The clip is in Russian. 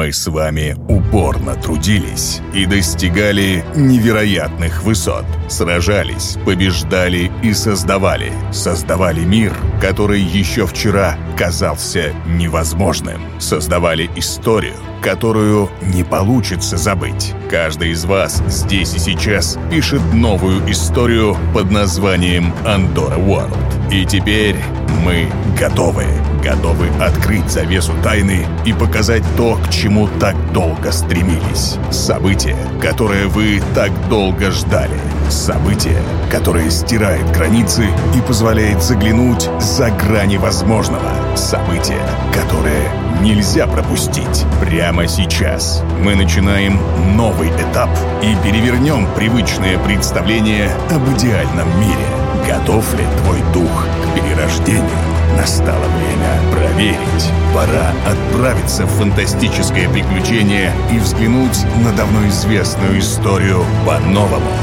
Мы с вами упорно трудились и достигали невероятных высот. Сражались, побеждали и создавали. Создавали мир, который еще вчера казался невозможным. Создавали историю, которую не получится забыть. Каждый из вас здесь и сейчас пишет новую историю под названием Andorra World. И теперь мы готовы. Готовы открыть завесу тайны и показать то, к чему так долго стремились. Событие, которое вы так долго ждали. Событие, которое стирает границы и позволяет заглянуть за грани возможного. Событие, которое нельзя пропустить. Прямо сейчас мы начинаем новый этап и перевернем привычное представление об идеальном мире. Готов ли твой дух к перерождению? Настало время проверить. Пора отправиться в фантастическое приключение и взглянуть на давно известную историю по-новому.